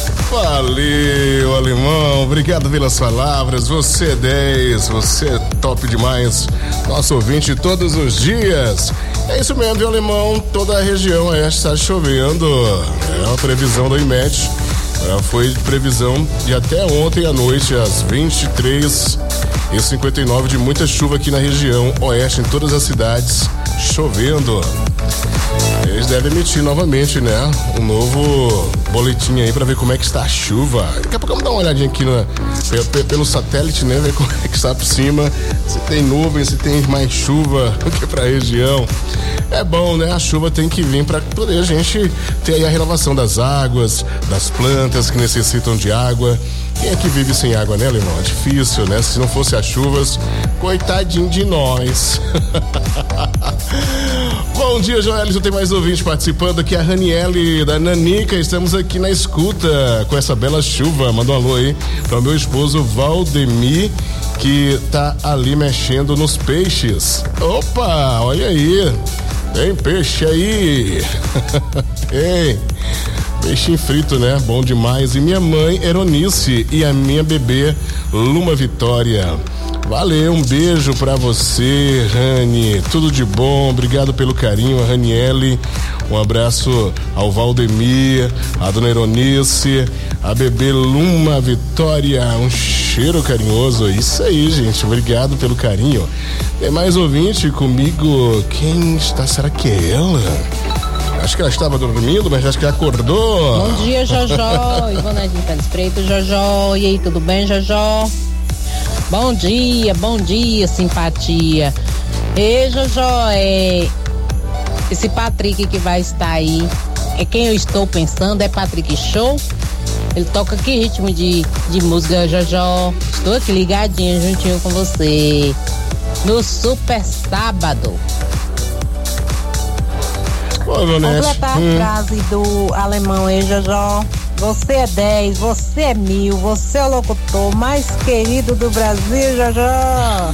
Valeu, Alemão, obrigado pelas palavras. Você é dez, você é top demais. Nosso ouvinte todos os dias. É isso mesmo, viu, Alemão? Toda a região aí está chovendo. É uma previsão do IMET. Foi previsão de até ontem à noite, às vinte e três e cinquenta e nove, de muita chuva aqui na região oeste, em todas as cidades, chovendo. Eles devem emitir novamente, né? Um novo boletim aí pra ver como é que está a chuva. Daqui a pouco vamos dar uma olhadinha aqui na, pelo, pelo satélite, né? Ver como é que está por cima. Se tem nuvem, se tem mais chuva do que pra região. É bom, né? A chuva tem que vir pra poder a gente ter aí a renovação das águas, das plantas que necessitam de água. Quem é que vive sem água, né, Alemão? É difícil, né? Se não fosse as chuvas, coitadinho de nós. Bom dia, Joelito, tem mais ouvinte participando aqui, a Raniele da Nanica. Estamos aqui na escuta com essa bela chuva. Manda um alô aí para o meu esposo Valdemir, que tá ali mexendo nos peixes. Opa, olha aí, tem peixe aí. Tem peixinho frito, né? Bom demais. E minha mãe Eronice e a minha bebê Luma Vitória. Valeu, um beijo pra você, Rani. Tudo de bom, obrigado pelo carinho, a Raniele. Um abraço ao Valdemir, a dona Eronice, a bebê Luma Vitória. Um cheiro carinhoso. Isso aí, gente. Obrigado pelo carinho. Tem mais ouvinte comigo. Quem está? Será que é ela? Acho que ela estava dormindo, mas acho que ela acordou. Bom dia, Jojó. Ivone de Pérez Preto, Jojó. E aí, tudo bem, Jojó? Bom dia, bom dia, simpatia. Ei, Jojó, é... esse Patrick que vai estar aí, é quem eu estou pensando, é Patrick Show? Ele toca que ritmo de, de música, Jojó? Estou aqui ligadinho, juntinho com você, no Super Sábado. Completar hum. a frase do alemão, hein, Jojó? Você é dez, você é mil, você é o locutor mais querido do Brasil, Jojó.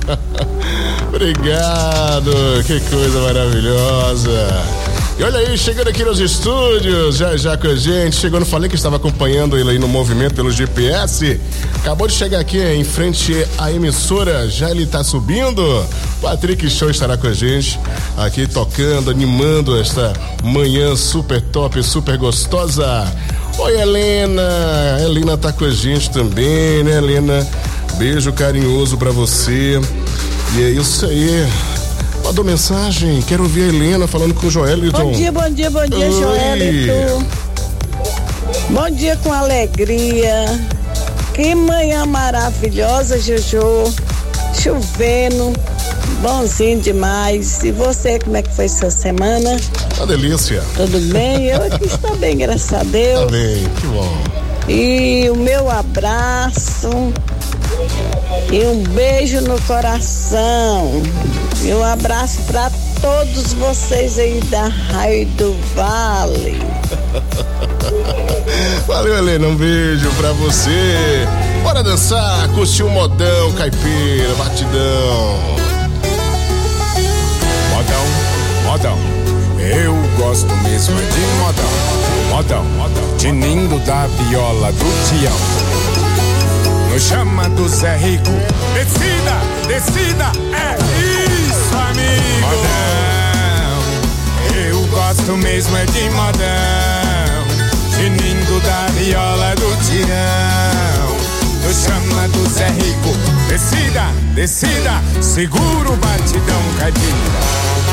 Obrigado, que coisa maravilhosa. E olha aí, chegando aqui nos estúdios, já já com a gente, chegando, falei que estava acompanhando ele aí no movimento pelo G P S, acabou de chegar aqui em frente à emissora, já ele tá subindo. Patrick Show estará com a gente aqui tocando, animando esta manhã super top, super gostosa. Oi, Helena. Helena tá com a gente também, né, Helena? Beijo carinhoso pra você. E é isso aí. Mandou mensagem, quero ouvir a Helena falando com o Joelito. Bom dia, bom dia, bom dia, Oi. Joelito. Bom dia com alegria. Que manhã maravilhosa, Jojo. Chovendo, bonzinho demais. E você, como é que foi sua semana? Uma delícia. Tudo bem? Eu aqui estou bem, graças a Deus. Tá bem, que bom. E o meu abraço e um beijo no coração. E um abraço para todos vocês aí da Raio do Vale. Valeu, Helena, um beijo pra você. Bora dançar, curtir um modão, caipira, batidão. Modão, modão, eu gosto mesmo de modão. Modão, modão, tinindo da viola do Tião. No chama do Zé Rico, descida, descida, é isso, amigo. Modão, eu gosto mesmo é de modão. Tinindo da viola do Tião. No chama do Zé Rico, descida, descida, segura o batidão caipira.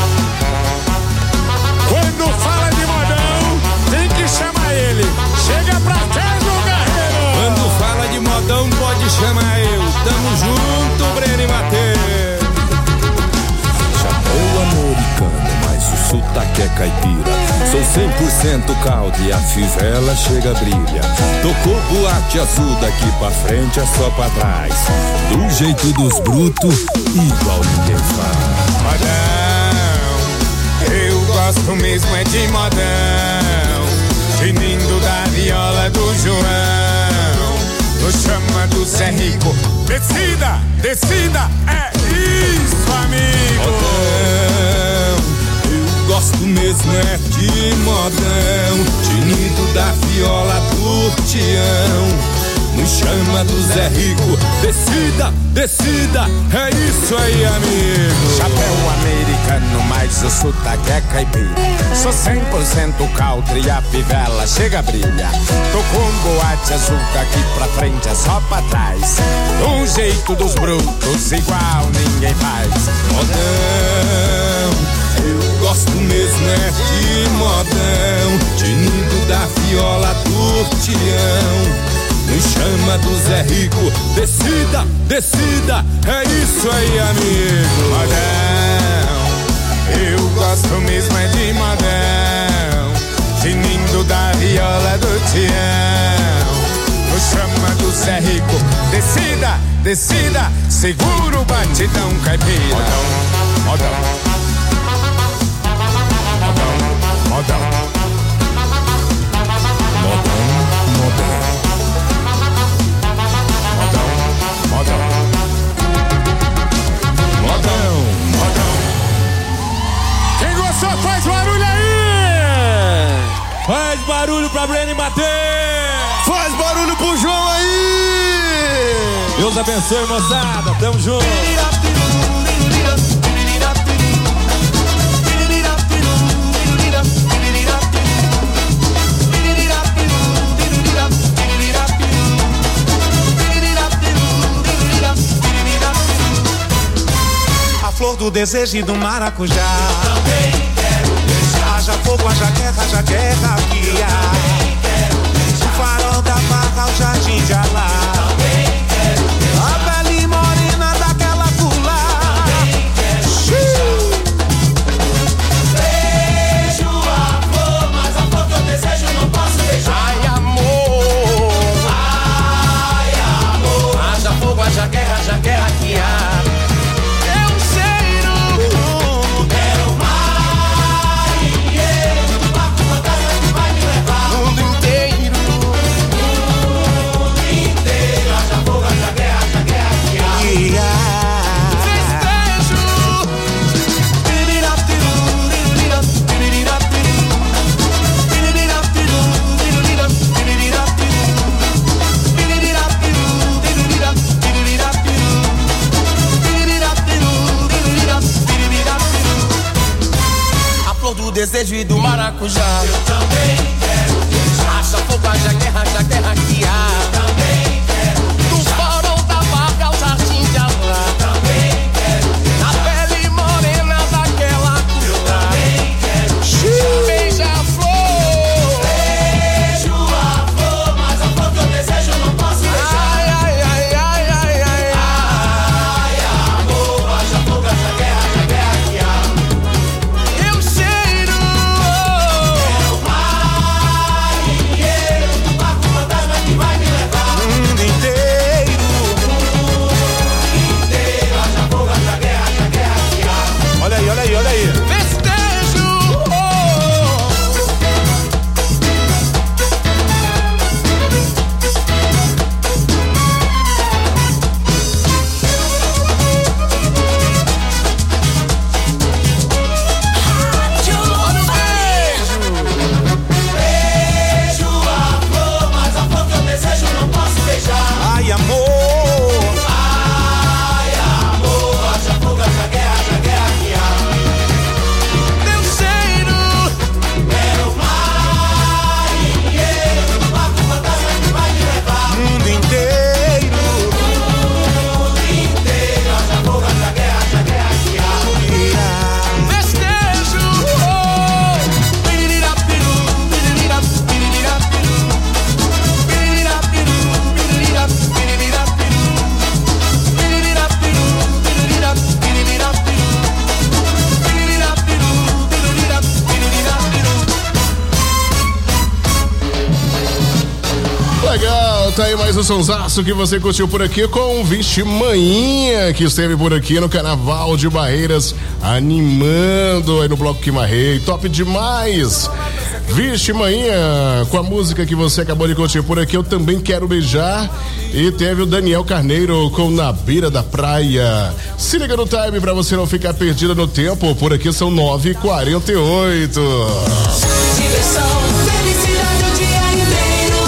Quando fala de modão, tem que chamar ele. Chega pra cá, meu guerreiro. Quando fala de modão, pode chamar eu. Tamo junto, Breno e Mateus. Chapéu americano, mas o sotaque é caipira. Sou cem por cento caldo e a fivela chega brilha. Tocou boate azul, daqui pra frente é só pra trás. Do jeito dos brutos, igual ninguém faz. Modão, eu gosto mesmo é de modão. Tinindo da viola do João. No chama do Zé Rico, descida, descida, é isso, amigo. Modão, gosto mesmo é de modão, tinido da viola do Tião. No chama do Zé Rico, descida, descida, é isso aí, amigo. Chapéu americano, mas o sotaque é caipira. Sou cem por cento country e a fivela chega brilha. Tô com boate azul, daqui pra frente é só pra trás. Do jeito dos brutos, igual ninguém faz. Modão, eu gosto mesmo é de modão, tinido da viola do Tião. No chama do Zé Rico, descida, descida, é isso aí, amigo. Modão, eu gosto mesmo é de modão, tinindo da viola do Tião. No chama do Zé Rico, descida, descida, segura o batidão caipira. Modão, modão, modão, modão, modão, modão. Modão, modão, modão. Quem gostou faz barulho aí! Faz barulho pra Breno e Mateus! Faz barulho pro João aí! Deus abençoe, moçada, tamo junto! Flor do desejo e do maracujá. Eu também quero beijar. Haja fogo, haja guerra, haja guerra, guia. O farol da barra, o jardim de Alá. Eu também quero beijar. A pele morena daquela pula. Eu também quero beijar. Beijo a flor, mas a flor que eu desejo não posso beijar. Ai, amor. Ai, amor. Haja fogo, haja guerra, haja guerra, guia. Desejo e do maracujá. Eu também quero beijar. Acha fogo, haja tá aí mais um sonsaço que você curtiu por aqui com o Vixe Manhinha, que esteve por aqui no Carnaval de Barreiras, animando aí no Bloco Que Marrei. Top demais! Vixe Manhinha, com a música que você acabou de curtir por aqui, Eu Também Quero Beijar. E teve o Daniel Carneiro com Na Beira da Praia. Se liga no time pra você não ficar perdida no tempo, por aqui são nove e quarenta e oito. Diversão, felicidade o dia inteiro.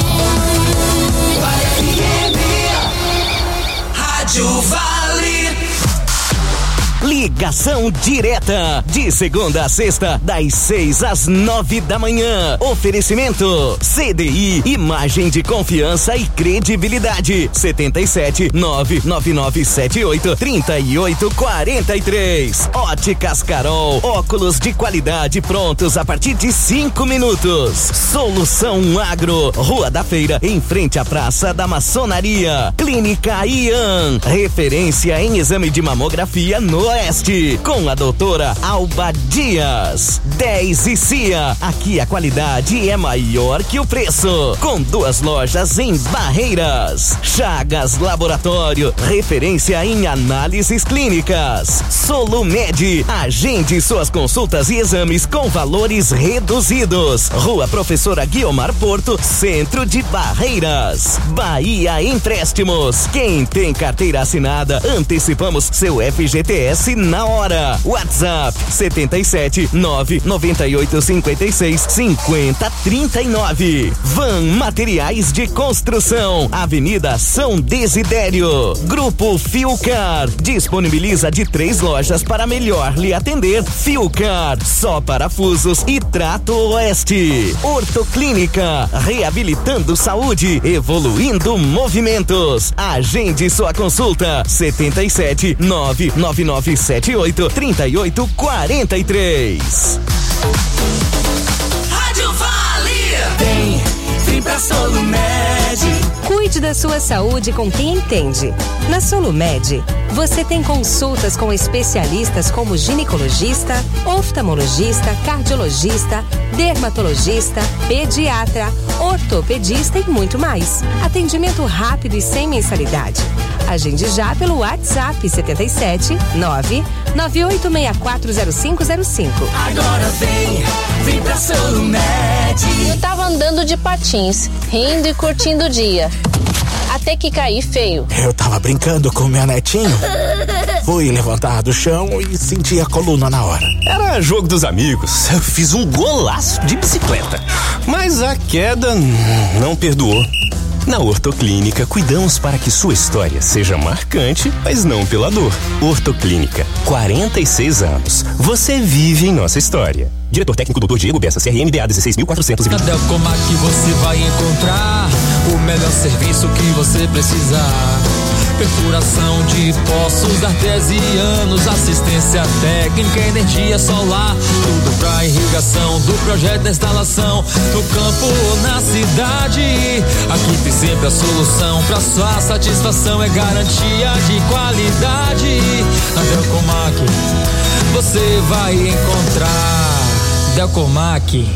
Vale F M, Rádio Vale. Ligação direta, de segunda a sexta, das seis às nove da manhã. Oferecimento C D I, imagem de confiança e credibilidade. setenta e sete, nove nove nove sete oito, trinta e oito quarenta e três. Óticas Carol, óculos de qualidade prontos a partir de cinco minutos. Solução Agro, Rua da Feira, em frente à Praça da Maçonaria. Clínica Ian, referência em exame de mamografia no Oeste, com a doutora Alba Dias. dez e C I A, aqui a qualidade é maior que o preço, com duas lojas em Barreiras. Chagas Laboratório, referência em análises clínicas. Solumed, agende suas consultas e exames com valores reduzidos. Rua Professora Guiomar Porto, centro de Barreiras. Bahia Empréstimos, quem tem carteira assinada, antecipamos seu F G T S na hora. WhatsApp setenta e sete, nove noventa e oito, cinquenta e seis, cinquenta, trinta e nove. Van Materiais de Construção, Avenida São Desidério. Grupo Fiucar, disponibiliza de três lojas para melhor lhe atender. Fiucar, só parafusos e trato oeste. Ortoclínica, reabilitando saúde, evoluindo movimentos. Agende sua consulta setenta e sete, nove nove nove sete oito, trinta e oito quarenta e três. Rádio Vale. Vem, vem pra Solumed. Cuide da sua saúde com quem entende. Na Solumed, você tem consultas com especialistas como ginecologista, oftalmologista, cardiologista, dermatologista, pediatra, ortopedista e muito mais. Atendimento rápido e sem mensalidade. Agende já pelo WhatsApp setenta e sete, nove nove oito seis quatro zero cinco zero cinco. Agora vem, vem pra Solumed. Eu tava andando de patins, rindo e curtindo o dia. Até que caí feio. Eu tava brincando com meu netinho. Fui levantar do chão e senti a coluna na hora. Era jogo dos amigos. Eu fiz um golaço de bicicleta. Mas a queda não perdoou. Na Ortoclínica, cuidamos para que sua história seja marcante, mas não pela dor. Ortoclínica, quarenta e seis anos. Você vive em nossa história. Diretor técnico doutor Diego Bessa, C R M D A dezesseis mil quatrocentos e vinte. Na Delcomac você vai encontrar o melhor serviço que você precisar. Perfuração de poços artesianos, assistência técnica, energia solar, tudo pra irrigação do projeto da instalação, no campo ou na cidade. Aqui tem sempre a solução pra sua satisfação, é garantia de qualidade. Na Delcomac você vai encontrar Delcomac.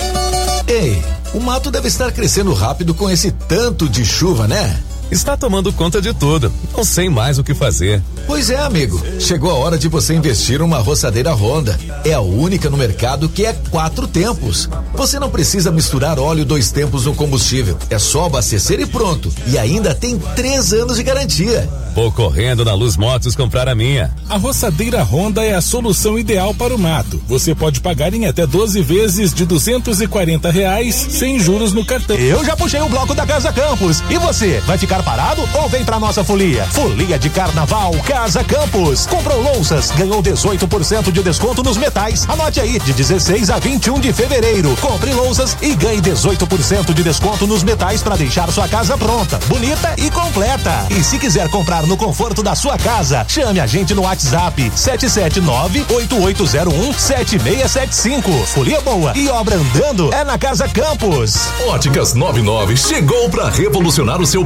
Ei, o mato deve estar crescendo rápido com esse tanto de chuva, né? Está tomando conta de tudo. Não sei mais o que fazer. Pois é, amigo. Chegou a hora de você investir numa roçadeira Honda. É a única no mercado que é quatro tempos. Você não precisa misturar óleo dois tempos no combustível. É só abastecer e pronto. E ainda tem três anos de garantia. Vou correndo na Luz Motos comprar a minha. A roçadeira Honda é a solução ideal para o mato. Você pode pagar em até doze vezes de duzentos e quarenta reais sem juros no cartão. Eu já puxei o bloco da Casa Campos. E você, vai ficar parado ou vem pra nossa folia? Folia de Carnaval Casa Campos. Comprou louças, ganhou dezoito por cento de desconto nos metais. Anote aí, de dezesseis a vinte e um de fevereiro. Compre louças e ganhe dezoito por cento de desconto nos metais para deixar sua casa pronta, bonita e completa. E se quiser comprar no conforto da sua casa, chame a gente no WhatsApp sete sete nove, oito oito zero um, sete seis sete cinco. Folia boa e obra andando é na Casa Campos. Óticas noventa e nove chegou para revolucionar o seu pensamento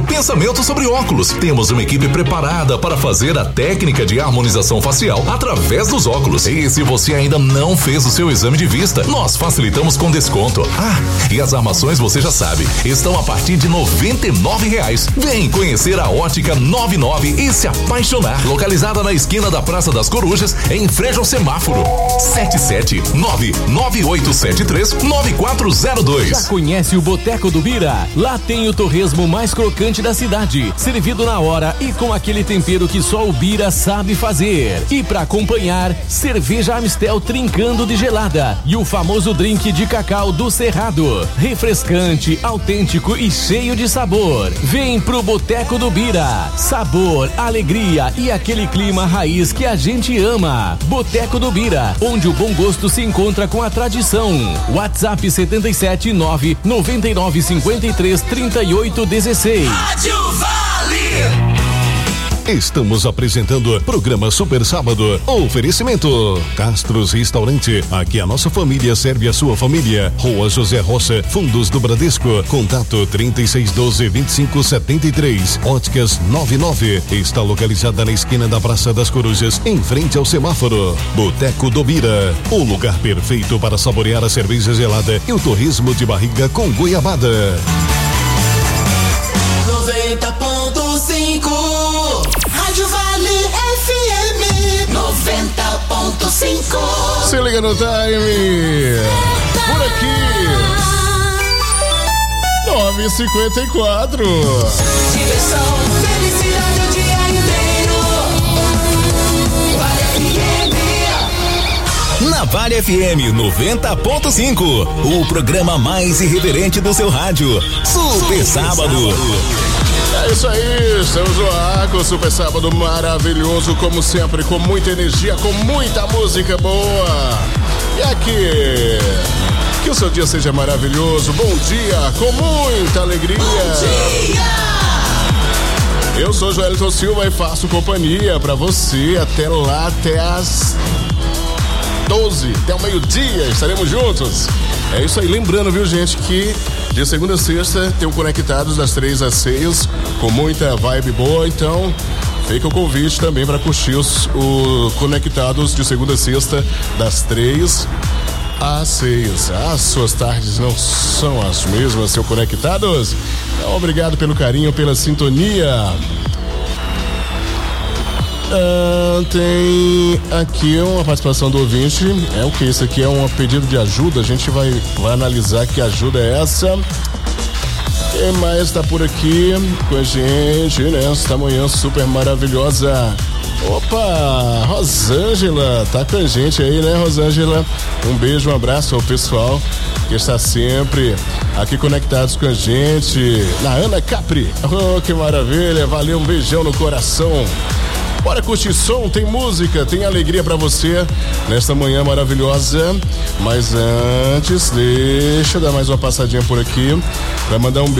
conhecimento sobre óculos. Temos uma equipe preparada para fazer a técnica de harmonização facial através dos óculos. E se você ainda não fez o seu exame de vista, nós facilitamos com desconto. Ah, e as armações você já sabe, estão a partir de noventa e nove reais. Vem conhecer a Ótica noventa e nove e se apaixonar. Localizada na esquina da Praça das Corujas, em frente ao semáforo. sete sete nove nove oito sete três nove quatro zero dois. Já conhece o Boteco do Bira? Lá tem o torresmo mais crocante da cidade, servido na hora e com aquele tempero que só o Bira sabe fazer. E para acompanhar, cerveja Amistel trincando de gelada e o famoso drink de cacau do Cerrado. Refrescante, autêntico e cheio de sabor. Vem pro Boteco do Bira. Sabor, alegria e aquele clima raiz que a gente ama. Boteco do Bira, onde o bom gosto se encontra com a tradição. WhatsApp setenta e sete nove noventa e nove cinquenta e três trinta e oito dezesseis. Rádio Vale. Estamos apresentando programa Super Sábado. Oferecimento Castros Restaurante. Aqui a nossa família serve a sua família. Rua José Roça, Fundos do Bradesco. Contato trinta e seis doze, vinte e cinco setenta e três. Óticas noventa e nove. Está localizada na esquina da Praça das Corujas, em frente ao semáforo. Boteco do Bira, o lugar perfeito para saborear a cerveja gelada e o torresmo de barriga com goiabada. noventa ponto cinco Rádio Vale F M noventa ponto cinco. Se liga no time. Por aqui. nove e cinquenta e quatro. Diversão, felicidade o dia inteiro. Vale F M. Na Vale F M noventa ponto cinco, o programa mais irreverente do seu rádio. Super, Super Sábado. Sábado. É isso aí, estamos no ar com o Super Sábado maravilhoso, como sempre, com muita energia, com muita música boa. E aqui, que o seu dia seja maravilhoso, bom dia, com muita alegria. Bom dia! Eu sou Joelton Silva e faço companhia pra você até lá, até as doze, até o meio-dia, estaremos juntos. É isso aí, lembrando, viu, gente, que de segunda a sexta tem o Conectados das três às seis, com muita vibe boa, então fica o convite também para curtir os o Conectados de segunda a sexta, das três às seis. As suas tardes não são as mesmas, seu Conectados? Então, obrigado pelo carinho, pela sintonia. Ah, tem aqui uma participação do ouvinte. É o que? Isso aqui é um pedido de ajuda. A gente vai, vai analisar que ajuda é essa. Quem mais tá por aqui com a gente nesta manhã super maravilhosa? Opa, Rosângela tá com a gente aí, né, Rosângela? Um beijo, um abraço ao pessoal que está sempre aqui conectados com a gente. Na Ana Capri. Oh, que maravilha, valeu, um beijão no coração. Bora curtir som, tem música, tem alegria pra você nesta manhã maravilhosa. Mas antes, deixa eu dar mais uma passadinha por aqui pra mandar um beijo.